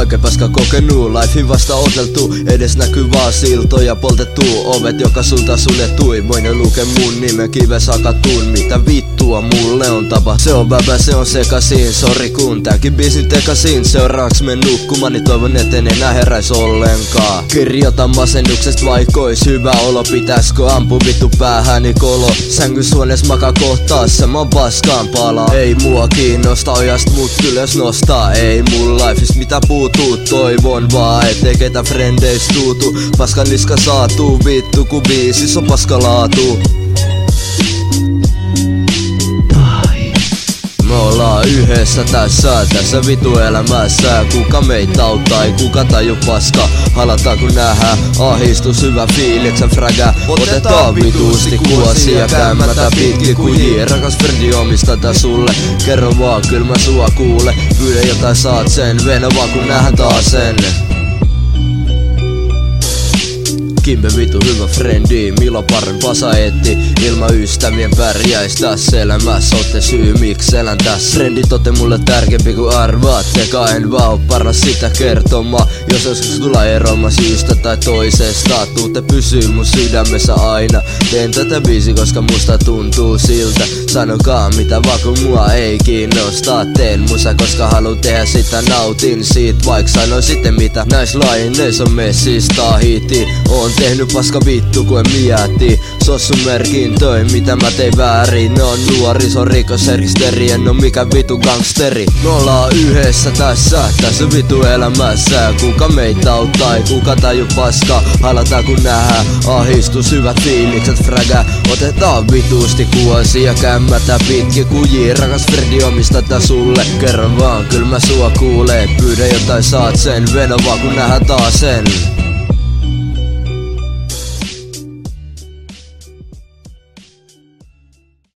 Kaiken paska kokenuu, life vasta oteltu. Edes näkyy vaan siltoja poltettu. Ovet joka suuntaan suljetui. Voin luke mun nimen kives hakattuun. Mitä vittua mulle on tapa? Se on väpä, se on sekasin. Sori kun tääkin biisin tekasin. Seuraavaksi men nukkumaan, niin toivon etten enää heräis ollenkaan. Kirjoitan masennuksesta vaikois hyvä olo. Pitäiskö ampu vittu päähäni kolo? Sängyshuonees makaa kohtaassa, mä oon paskaan pala. Ei mua kiinnosta ojast mut ylös nostaa. Ei mun lifeis mitä puutuu. Toivon vaan ettei ketä frendeis tuutu. Paskan niska saatuu vittu ku biisis on paskalaatu. Me ollaan yhdessä tässä vitu elämässä. Kuka meitä auttaa, ei kuka taju paska. Halataan kun nähdään ahistus, hyvä fiiliksen frägä. Otetaan vituusti kuosia käymätä pitkin kujia. Rakas frendi omistata sulle. Kerro vaan kyl mä sua kuule. Pyydä jotain saat sen, venä vaan kun nähdään taas sen. Kimbe vitu hyvä frendi, milloin parempaa saetti. Ilman ystävien pärjäis tässä elämässä. Ootte syy miksi elän tässä. Frendit ootte mulle tärkeämpi kuin arvaatteka. En vaan oo paras sitä kertomaan. Jos joskus tulee eroma syystä tai toisesta. Tuutte pysyy mun sydämessä aina. Teen tätä biisi koska musta tuntuu siltä. Sanokaa mitä vaan kun mua ei kiinnosta. Teen musa koska haluun tehdä sitä, nautin siitä. Vaik sanoin sitten mitä näis laineis on messistä hiti. Oon tehnyt paska vittu kun en mieti. Sossun merkintöin mitä mä tein väärin. Ne on nuoriso rikosrekisteri, en oo mikä vitu gangsteri. Me ollaan yhdessä tässä vitu elämässä. Kuka meitä auttaa, ei kuka taju paska. Halataan kun nähdään ahistus, hyvät fiilikset frägä. Otetaan vituusti kuosia kämmätä pitkin kujia. Rakas frendi omistata sulle. Kerran vaan kyl mä sua kuulee. Pyydä jotain saat sen, venä vaan kun nähdään taas sen.